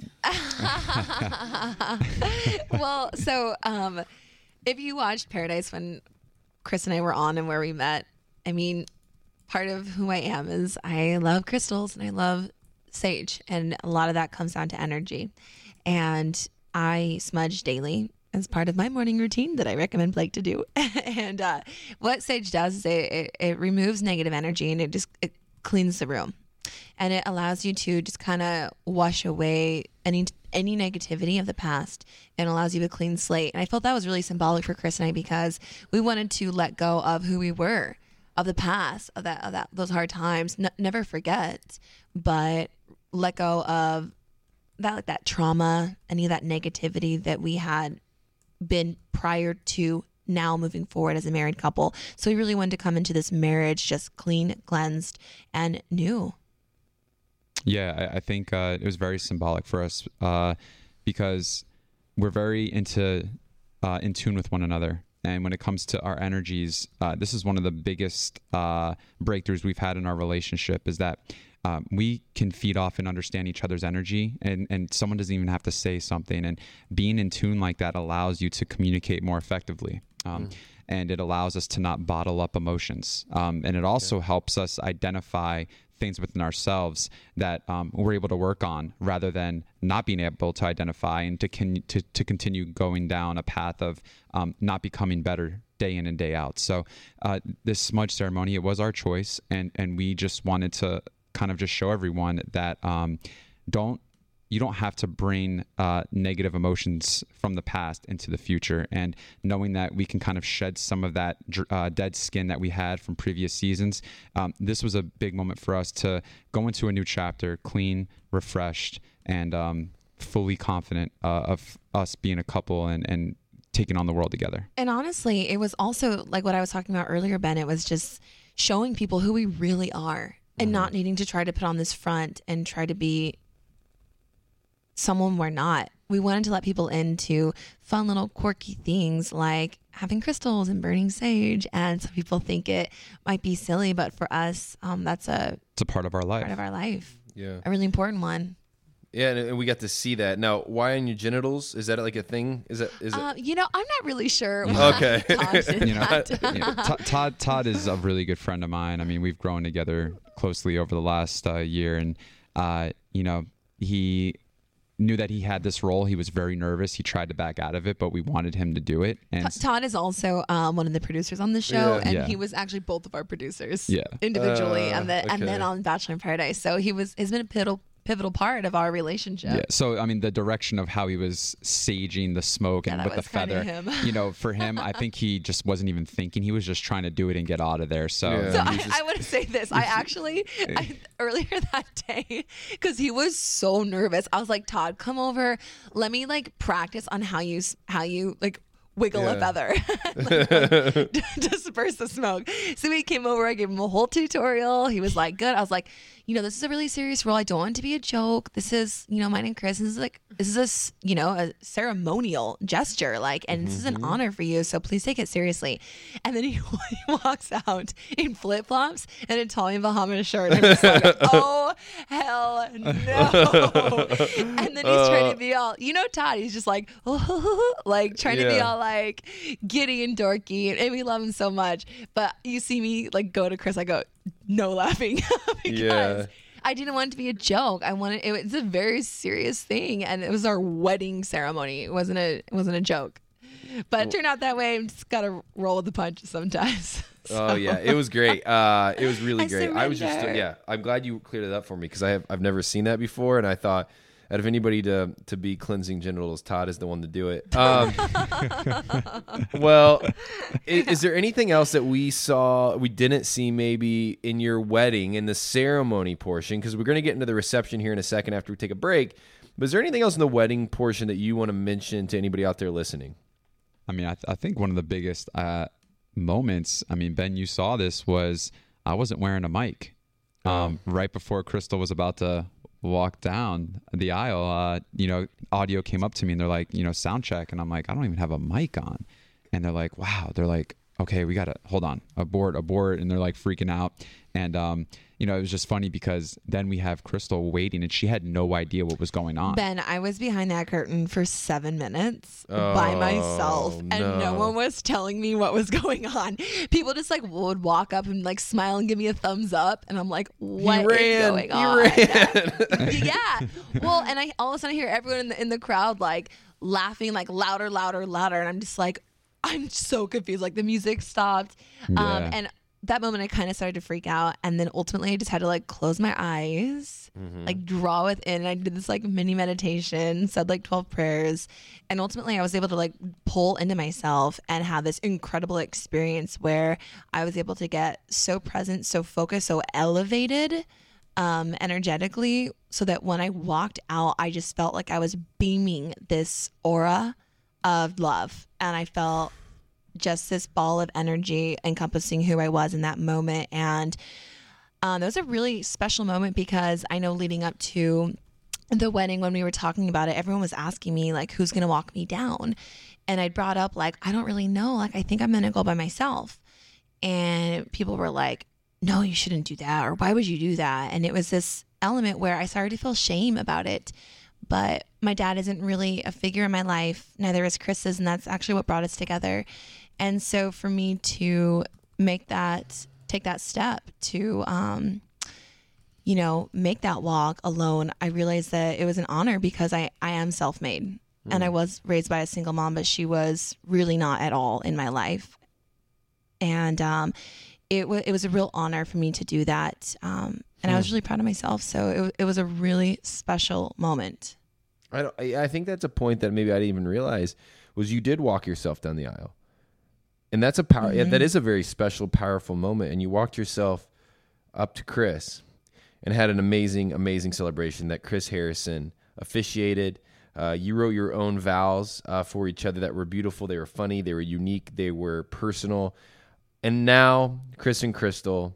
well, so if you watched Paradise when Chris and I were on and where we met, I mean, part of who I am is I love crystals and I love sage, and a lot of that comes down to energy. And I smudge daily as part of my morning routine that I recommend Blake to do. And what sage does is it removes negative energy, and it cleans the room. And it allows you to just kind of wash away any negativity of the past, and allows you a clean slate. And I felt that was really symbolic for Chris and I, because we wanted to let go of who we were, of the past, of those hard times. Never forget, but let go of that trauma, any of that negativity that we had been prior to now moving forward as a married couple. So we really wanted to come into this marriage just clean, cleansed, and new. Yeah, I think it was very symbolic for us because we're very in tune with one another. And when it comes to our energies, this is one of the biggest breakthroughs we've had in our relationship, is that we can feed off and understand each other's energy, and someone doesn't even have to say something. And being in tune like that allows you to communicate more effectively. And it allows us to not bottle up emotions. And it also helps us identify things within ourselves that we're able to work on, rather than not being able to identify, and to continue going down a path of not becoming better day in and day out. So this smudge ceremony, it was our choice, and we just wanted to kind of just show everyone that you don't have to bring negative emotions from the past into the future. And knowing that we can kind of shed some of that dead skin that we had from previous seasons, this was a big moment for us to go into a new chapter, clean, refreshed, and fully confident of us being a couple and taking on the world together. And honestly, it was also like what I was talking about earlier, Ben. It was just showing people who we really are, and not needing to try to put on this front and try to be someone we're not. We wanted to let people into fun little quirky things like having crystals and burning sage. And some people think it might be silly, but for us, that's It's a part of our life. part of our life. Yeah. A really important one. Yeah, and we got to see that. Now, why on your genitals? Is that like a thing? Is it? I'm not really sure. Okay. Todd is a really good friend of mine. I mean, we've grown together closely over the last year, and he knew that he had this role. He was very nervous. He tried to back out of it, but we wanted him to do it. And Todd is also one of the producers on the show, Yeah. and Yeah. he was actually both of our producers Yeah. individually, and then okay. on Bachelor in Paradise. So has been a pivotal part of our relationship. yeah, so I mean, the direction of how he was saging the smoke and that with the was kinda feather, him. For him, I think he just wasn't even thinking. He was just trying to do it and get out of there. So Yeah. So He's just- I want to say this. Earlier that day, because he was so nervous, I was like, Todd, come over. Let me like practice on how you like wiggle a Yeah. feather, disperse the smoke. So he came over. I gave him a whole tutorial. He was like, good. I was like, this is a really serious role. I don't want it to be a joke. This is, mine and Chris. This is a ceremonial gesture, and this is an honor for you. So please take it seriously. And then he walks out in flip flops and a Tommy Bahama shirt. And I'm just like, oh hell no! And then he's trying to be all, Todd. He's just like, trying to be Yeah. all like giddy and dorky, and we love him so much. But you see me go to Chris. I go, no laughing because Yeah. I didn't want it to be a joke. It's a very serious thing, and it was our wedding ceremony. It wasn't a joke, but it turned out that way. I'm just gotta roll with the punches sometimes. Oh yeah, it was great. It was really I great. I was just surrender. I'm glad you cleared it up for me, because I've never seen that before, and I thought out of anybody to be cleansing genitals, Todd is the one to do it. Well, is there anything else that we didn't see maybe in your wedding, in the ceremony portion? Because we're going to get into the reception here in a second after we take a break. But is there anything else in the wedding portion that you want to mention to anybody out there listening? I mean, I think one of the biggest moments, I mean, Ben, you saw this, was I wasn't wearing a mic. Right before Crystal was about to walk down the aisle, audio came up to me and they're like, sound check. And I'm like, I don't even have a mic on. And they're like, wow. They're like, okay, we got to hold on, abort. And they're like freaking out. And, it was just funny because then we have Crystal waiting and she had no idea what was going on. Ben, I was behind that curtain for 7 minutes by myself and no one was telling me what was going on. People just like would walk up and like smile and give me a thumbs up. And I'm like, what is going on? Yeah. Well, and I all of a sudden I hear everyone in the crowd like laughing like louder. And I'm just like, I'm so confused. Like the music stopped. Yeah. And that moment I kind of started to freak out, and then ultimately I just had to like close my eyes, like draw within, and I did this like mini meditation, said like 12 prayers, and ultimately I was able to like pull into myself and have this incredible experience where I was able to get so present, so focused, so elevated energetically, so that when I walked out I just felt like I was beaming this aura of love, and I felt just this ball of energy encompassing who I was in that moment. And that was a really special moment because I know leading up to the wedding, when we were talking about it, everyone was asking me like, who's going to walk me down? And I brought up like, I don't really know. Like, I think I'm going to go by myself. And people were like, no, you shouldn't do that. Or why would you do that? And it was this element where I started to feel shame about it. But my dad isn't really a figure in my life. Neither is Chris's. And that's actually what brought us together. And so for me to take that step to, make that walk alone, I realized that it was an honor because I am self-made and I was raised by a single mom, but she was really not at all in my life. And it was a real honor for me to do that. And I was really proud of myself. So it was a really special moment. I think that's a point that maybe I didn't even realize was you did walk yourself down the aisle. And that's that is a very special, powerful moment. And you walked yourself up to Chris and had an amazing, amazing celebration that Chris Harrison officiated. You wrote your own vows for each other that were beautiful. They were funny. They were unique. They were personal. And now, Chris and Crystal,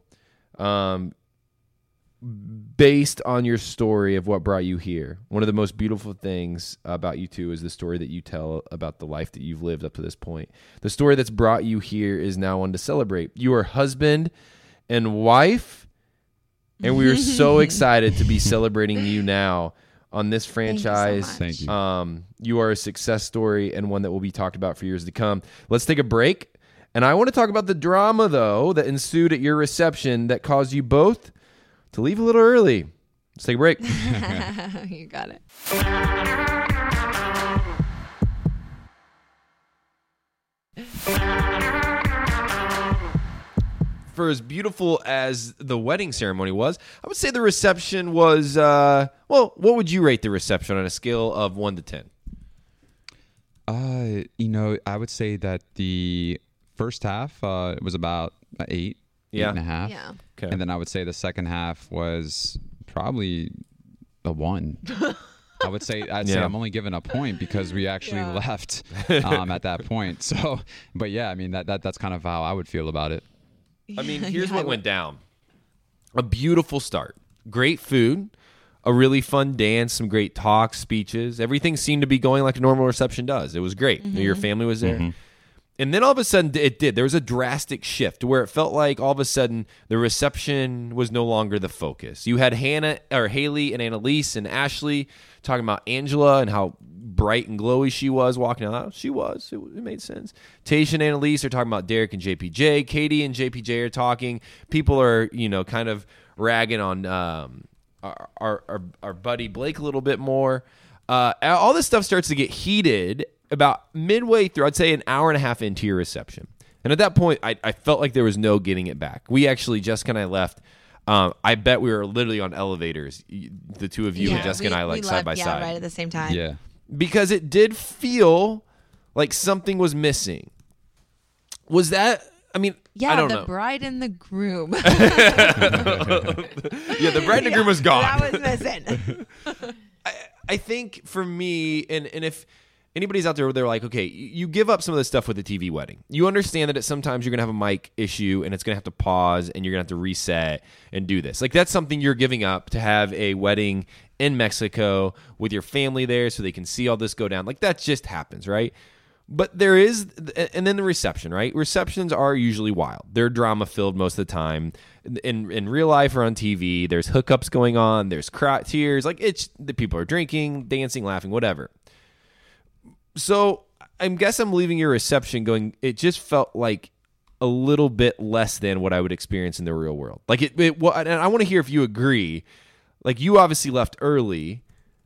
based on your story of what brought you here, one of the most beautiful things about you two is the story that you tell about the life that you've lived up to this point. The story that's brought you here is now one to celebrate. You are husband and wife, and we are so excited to be celebrating you now on this franchise. Thank you so much. You are a success story and one that will be talked about for years to come. Let's take a break, and I want to talk about the drama, though, that ensued at your reception that caused you both to leave a little early. Let's take a break. You got it. For as beautiful as the wedding ceremony was, I would say the reception was, what would you rate the reception on a scale of 1 to 10? I would say that the first half was about 8. Yeah. 8.5. Yeah. Okay. And then I would say the second half was probably a 1. I'd say I'm only giving a point because we actually left at that point. So, but yeah, I mean that's kind of how I would feel about it. I mean, here's what went down. A beautiful start. Great food. A really fun dance. Some great talks, speeches. Everything seemed to be going like a normal reception does. It was great. Your family was there. Mm-hmm. And then all of a sudden it did. There was a drastic shift where it felt like all of a sudden the reception was no longer the focus. You had Haley and Annalise and Ashley talking about Angela and how bright and glowy she was walking out. She was. It made sense. Tayshia and Annalise are talking about Derek and JPJ. Katie and JPJ are talking. People are, kind of ragging on our buddy Blake a little bit more. All this stuff starts to get heated about midway through, I'd say an hour and a half into your reception. And at that point, I felt like there was no getting it back. We actually, Jessica and I left I bet we were literally on elevators, the two of you and Jessica and I, like side by side. right at the same time. Yeah. Because it did feel like something was missing. Was that? I mean, Yeah, I don't the know. bride and the groom. Yeah, the bride and the groom was gone. That was missing. I think for me, and if anybody's out there where they're like, okay, you give up some of the stuff with the TV wedding. You understand that sometimes you're going to have a mic issue and it's going to have to pause and you're going to have to reset and do this. Like, that's something you're giving up to have a wedding in Mexico with your family there so they can see all this go down. Like, that just happens, right? But there is, and then the reception, right? Receptions are usually wild. They're drama-filled most of the time. In real life or on TV, there's hookups going on. There's tears. Like, it's the people are drinking, dancing, laughing, whatever. So I guess I'm leaving your reception going, it just felt like a little bit less than what I would experience in the real world. Like, and I want to hear if you agree. Like, you obviously left early,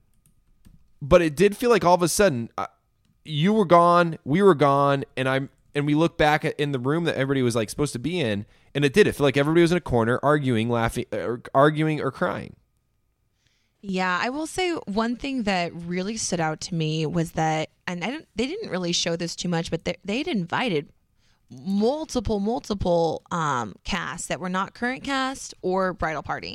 but it did feel like all of a sudden you were gone, we were gone, and we look back in the room that everybody was like supposed to be in, and it feel like everybody was in a corner arguing, laughing, arguing or crying. Yeah, I will say one thing that really stood out to me was that, and they didn't really show this too much, but they'd invited multiple casts that were not current cast or bridal party,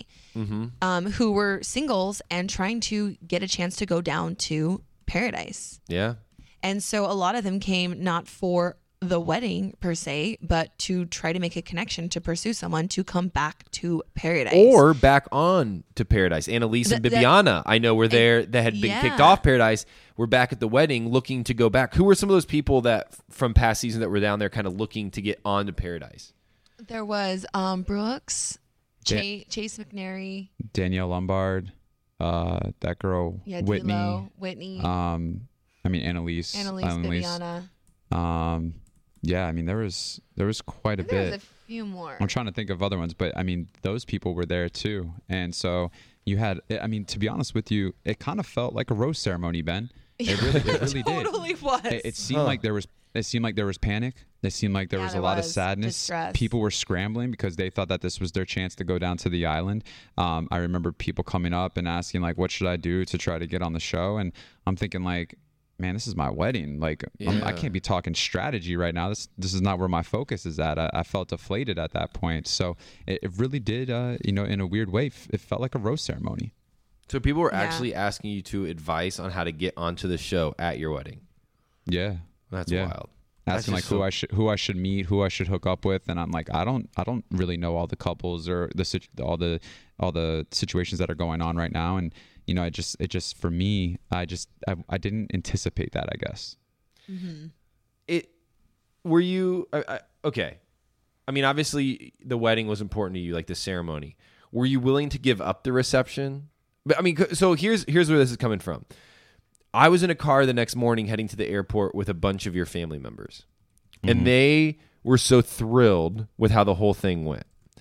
who were singles and trying to get a chance to go down to Paradise. Yeah. And so a lot of them came not for the wedding per se, but to try to make a connection to pursue someone to come back to Paradise. Or back on to Paradise. Annalise and Bibiana, I know were there that had been kicked off Paradise. We're back at the wedding looking to go back. Who were some of those people that from past season that were down there kind of looking to get on to Paradise? There was Brooks, Chase McNary, Danielle Lombard, that girl, Whitney. D-Lo, Whitney. Annalise, Bibiana. Yeah, I mean there was quite a bit. There was a few more. I'm trying to think of other ones, but I mean those people were there too, and so you had. I mean, to be honest with you, it kind of felt like a rose ceremony, Ben. It really did. Totally was. It seemed like there was. It seemed like there was panic. It seemed like there was a lot of sadness. Distress. People were scrambling because they thought that this was their chance to go down to the island. I remember people coming up and asking like, "What should I do to try to get on the show?" And I'm thinking like, man, this is my wedding. Like, I can't be talking strategy right now. This is not where my focus is at. I felt deflated at that point. So it really did, in a weird way, it felt like a rose ceremony. So people were actually asking you to advice on how to get onto the show at your wedding. Yeah. That's wild. Asking like who I should meet, who I should hook up with, and I'm like, I don't really know all the couples or all the situations that are going on right now, and it just for me, I didn't anticipate that, I guess. Mm-hmm. Were you okay? I mean, obviously the wedding was important to you, like the ceremony. Were you willing to give up the reception? But I mean, so here's where this is coming from. I was in a car the next morning heading to the airport with a bunch of your family members, and they were so thrilled with how the whole thing went.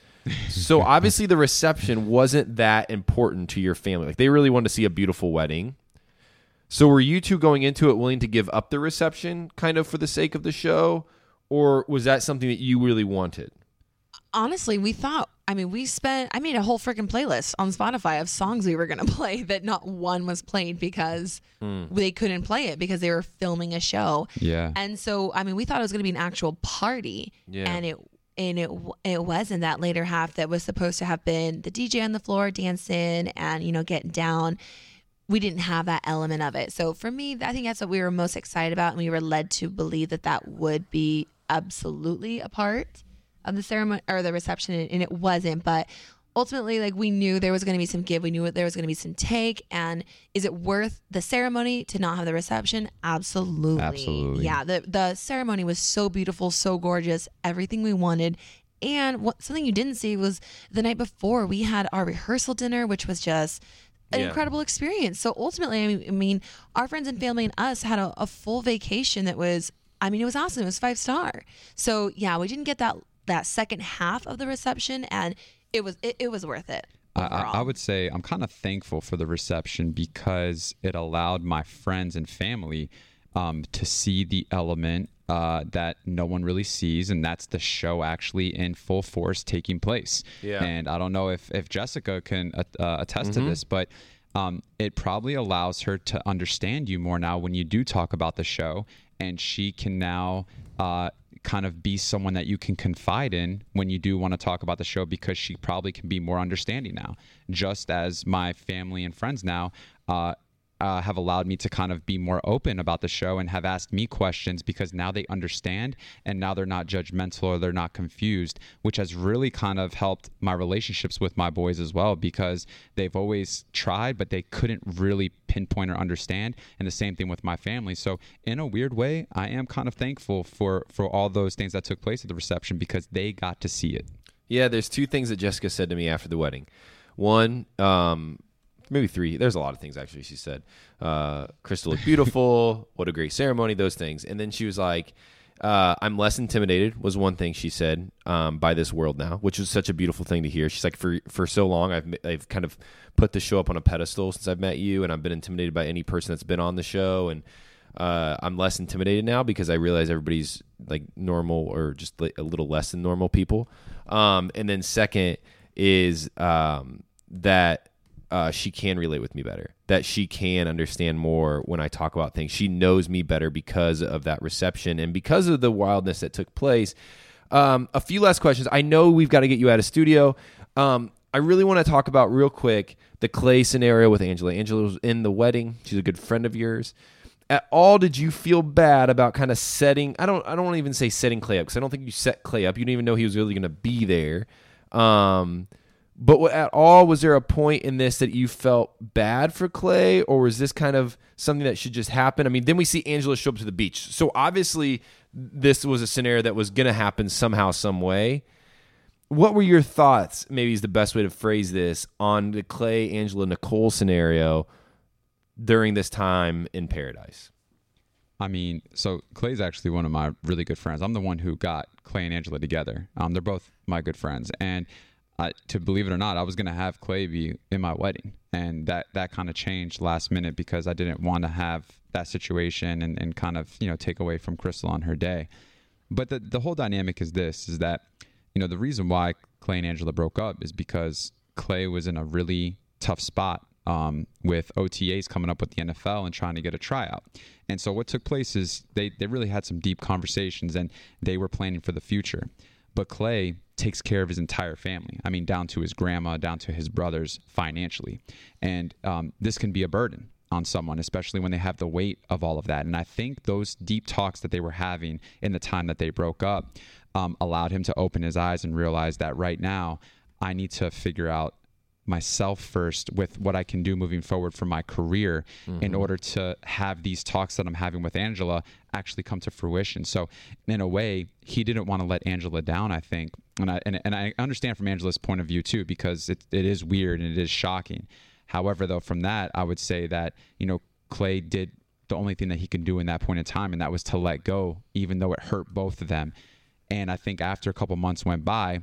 So obviously the reception wasn't that important to your family. Like, they really wanted to see a beautiful wedding. So were you two going into it willing to give up the reception kind of for the sake of the show? Or was that something that you really wanted? Honestly, we made a whole freaking playlist on Spotify of songs we were going to play that not one was played because they couldn't play it because they were filming a show. Yeah. And so, we thought it was going to be an actual party. Yeah. And it wasn't. That later half that was supposed to have been the DJ on the floor dancing and, getting down. We didn't have that element of it. So for me, I think that's what we were most excited about. And we were led to believe that would be absolutely a part of the ceremony or the reception. And it wasn't. But ultimately, like, we knew there was going to be some give. We knew there was going to be some take. And is it worth the ceremony to not have the reception? Absolutely. Absolutely. Yeah. The ceremony was so beautiful, so gorgeous, everything we wanted. And something you didn't see was the night before we had our rehearsal dinner, which was just an incredible experience. So ultimately, our friends and family and us had a full vacation that was, it was awesome. It was 5-star. So yeah, we didn't get that second half of the reception, and it was worth it. I would say I'm kind of thankful for the reception because it allowed my friends and family to see the element that no one really sees, and that's the show actually in full force taking place. Yeah. And I don't know if Jessica can attest to this, but it probably allows her to understand you more now when you do talk about the show, and she can now kind of be someone that you can confide in when you do want to talk about the show, because she probably can be more understanding now, just as my family and friends now have allowed me to kind of be more open about the show and have asked me questions, because now they understand and now they're not judgmental or they're not confused, which has really kind of helped my relationships with my boys as well, because they've always tried, but they couldn't really pinpoint or understand. And the same thing with my family. So in a weird way, I am kind of thankful for all those things that took place at the reception, because they got to see it. Yeah, there's 2 things that Jessica said to me after the wedding. One, maybe 3. There's a lot of things, actually, she said. Crystal looked beautiful. What a great ceremony, those things. And then she was like, I'm less intimidated, was one thing she said, by this world now, which was such a beautiful thing to hear. She's like, for so long, I've kind of put the show up on a pedestal since I've met you, and I've been intimidated by any person that's been on the show. And I'm less intimidated now because I realize everybody's like normal, or just a little less than normal people. And then second is that she can relate with me better, that she can understand more when I talk about things. She knows me better because of that reception and because of the wildness that took place. A few last questions. I know we've got to get you out of studio. I really want to talk about real quick the Clay scenario with Angela. Angela was in the wedding. She's a good friend of yours. At all, did you feel bad about kind of setting? I don't want to even say setting Clay up, because I don't think you set Clay up. You didn't even know he was really going to be there. But at all, was there a point in this that you felt bad for Clay, or was this kind of something that should just happen? I mean, then we see Angela show up to the beach. So obviously this was a scenario that was going to happen somehow, some way. What were your thoughts, maybe is the best way to phrase this, on the Clay, Angela, Nicole scenario during this time in paradise? I mean, so Clay's actually one of my really good friends. I'm the one who got Clay and Angela together. They're both my good friends. And to believe it or not, I was going to have Clay be in my wedding. And that kind of changed last minute, because I didn't want to have that situation and kind of, take away from Crystal on her day. But the whole dynamic is this, is that, the reason why Clay and Angela broke up is because Clay was in a really tough spot with OTAs coming up with the NFL and trying to get a tryout. And so what took place is they really had some deep conversations, and they were planning for the future. But Clay takes care of his entire family. I mean, down to his grandma, down to his brothers financially. And this can be a burden on someone, especially when they have the weight of all of that. And I think those deep talks that they were having in the time that they broke up allowed him to open his eyes and realize that right now I need to figure out myself first with what I can do moving forward for my career in order to have these talks that I'm having with Angela actually come to fruition. So in a way, he didn't want to let Angela down, I think. And I understand from Angela's point of view too, because it is weird and it is shocking. However, though, from that, I would say that, Clay did the only thing that he could do in that point in time, and that was to let go, even though it hurt both of them. And I think after a couple months went by,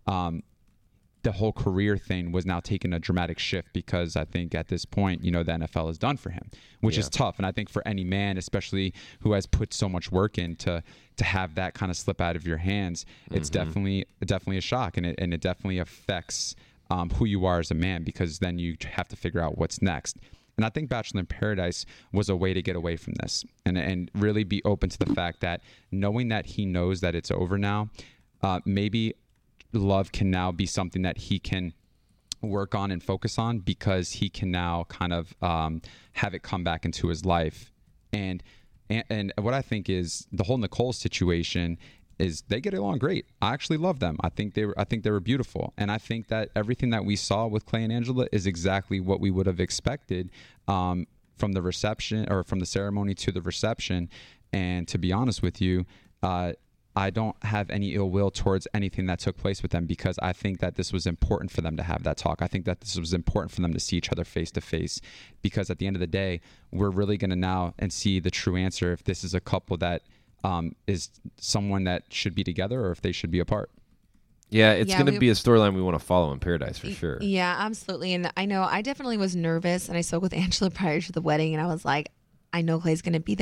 the whole career thing was now taking a dramatic shift, because I think at this point, the NFL is done for him, which is tough. And I think for any man, especially who has put so much work in to have that kind of slip out of your hands, it's definitely a shock, and it definitely affects who you are as a man, because then you have to figure out what's next. And I think Bachelor in Paradise was a way to get away from this and really be open to the fact that, knowing that he knows that it's over now, maybe love can now be something that he can work on and focus on, because he can now kind of have it come back into his life. And what I think is the whole Nicole situation is they get along great. I actually love them. I think they were beautiful. And I think that everything that we saw with Clay and Angela is exactly what we would have expected from the reception, or from the ceremony to the reception. And to be honest with you, I don't have any ill will towards anything that took place with them, because I think that this was important for them to have that talk. I think that this was important for them to see each other face to face, because at the end of the day, we're really going to now and see the true answer if this is a couple that is someone that should be together, or if they should be apart. Yeah, it's going to be a storyline we want to follow in Paradise for sure. Yeah, absolutely. And I know I definitely was nervous, and I spoke with Angela prior to the wedding, and I was like, I know Clay's going to be there.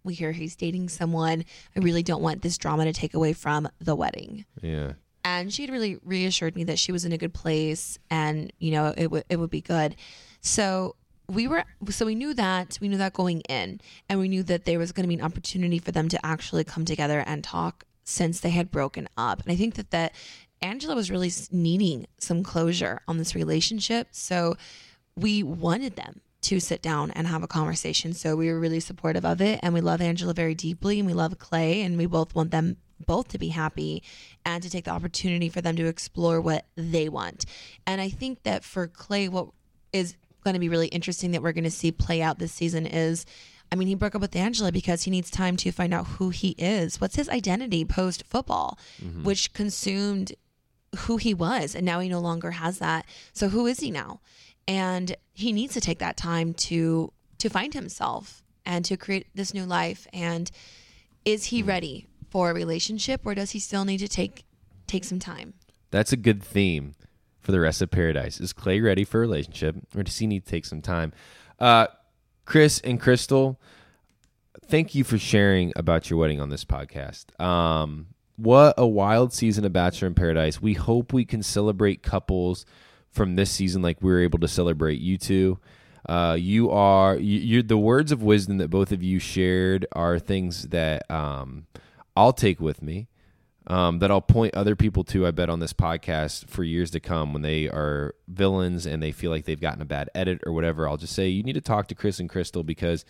we hear he's dating someone. I really don't want this drama to take away from the wedding. Yeah. And she had really reassured me that she was in a good place and, you know, it would be good. So we knew that going in, and we knew that there was going to be an opportunity for them to actually come together and talk since they had broken up. And I think that Angela was really needing some closure on this relationship. So we wanted them to sit down and have a conversation. So we were really supportive of it, and we love Angela very deeply, and we love Clay, and we both want them both to be happy and to take the opportunity for them to explore what they want. And I think that for Clay, what is going to be really interesting that we're going to see play out this season is, I mean, he broke up with Angela because he needs time to find out who he is. What's his identity post football, which consumed who he was, and now he no longer has that. So who is he now? And he needs to take that time to find himself and to create this new life. And is he ready for a relationship, or does he still need to take some time? That's a good theme for the rest of Paradise. Is Clay ready for a relationship, or does he need to take some time? Chris and Crystal, thank you for sharing about your wedding on this podcast. What a wild season of Bachelor in Paradise. We hope we can celebrate couples from this season like we were able to celebrate you two. You're the words of wisdom that both of you shared are things that I'll take with me, that I'll point other people to, I bet, on this podcast for years to come when they are villains and they feel like they've gotten a bad edit or whatever. I'll just say, you need to talk to Chris and Crystal, because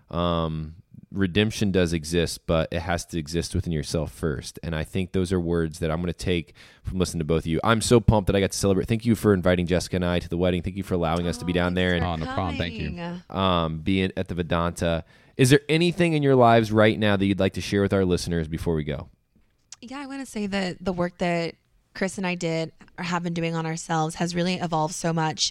redemption does exist, but it has to exist within yourself first. And I think those are words that I'm going to take from listening to both of you. I'm so pumped that I got to celebrate. Thank you for inviting Jessica and I to the wedding. Thank you for allowing us to be down there and no problem. Thank you. being at the Vedanta. Is there anything in your lives right now that you'd like to share with our listeners before we go? Yeah, I want to say that the work that Chris and I did or have been doing on ourselves has really evolved so much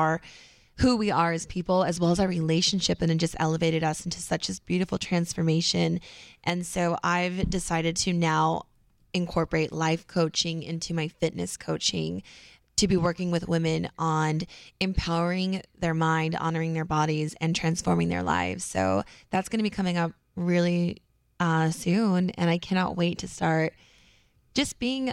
who we are as people, as well as our relationship, and it just elevated us into such a beautiful transformation. And so I've decided to now incorporate life coaching into my fitness coaching, to be working with women on empowering their mind, honoring their bodies, and transforming their lives. So that's going to be coming up really soon, and I cannot wait to start just being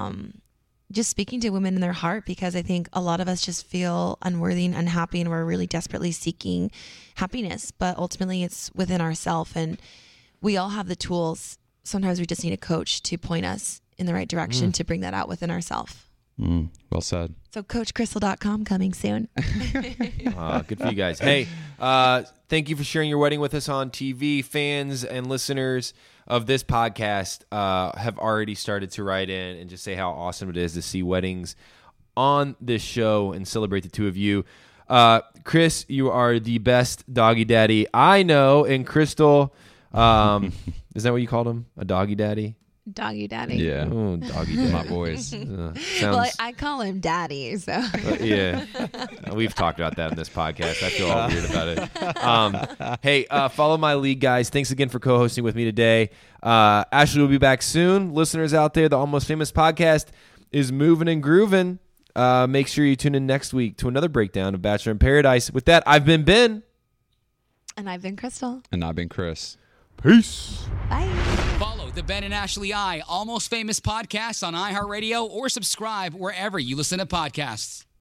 just speaking to women in their heart, because I think a lot of us just feel unworthy and unhappy, and we're really desperately seeking happiness, but ultimately it's within ourselves, and we all have the tools. Sometimes we just need a coach to point us in the right direction to bring that out within ourselves. Well said. So CoachCrystal.com coming soon. Good for you guys. Hey, thank you for sharing your wedding with us on TV. Fans and listeners of this podcast have already started to write in and just say how awesome it is to see weddings on this show and celebrate the two of you. Chris, you are the best doggy daddy I know. And Crystal, is that what you called him? A doggy daddy? Doggy daddy. Yeah. Oh, doggy daddy. My boys. Sounds... Well, I call him daddy, so. Yeah. We've talked about that in this podcast. I feel all weird about it. Hey, follow my lead, guys. Thanks again for co-hosting with me today. Ashley will be back soon. Listeners out there, the Almost Famous podcast is moving and grooving. Make sure you tune in next week to another breakdown of Bachelor in Paradise. With that, I've been Ben. And I've been Crystal. And I've been Chris. Peace. Bye. Follow the Ben and Ashley I Almost Famous podcast on iHeartRadio, or subscribe wherever you listen to podcasts.